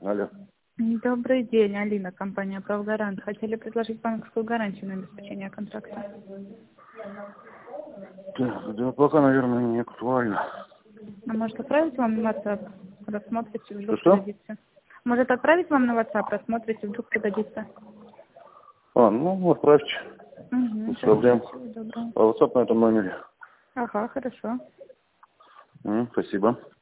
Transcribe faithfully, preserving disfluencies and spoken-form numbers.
Алло. Добрый день, Алина, компания «Правгарант». Хотели предложить банковскую гарантию на обеспечение контракта. Так, да пока, наверное, не актуально. А может отправить вам на WhatsApp? Рассмотрите, вдруг Что? пригодится. Может отправить вам на WhatsApp, рассмотрите, вдруг пригодится. А, ну, отправьте. Угу, Без проблем. всего доброго. А WhatsApp на этом номере. Ага, хорошо. М, спасибо.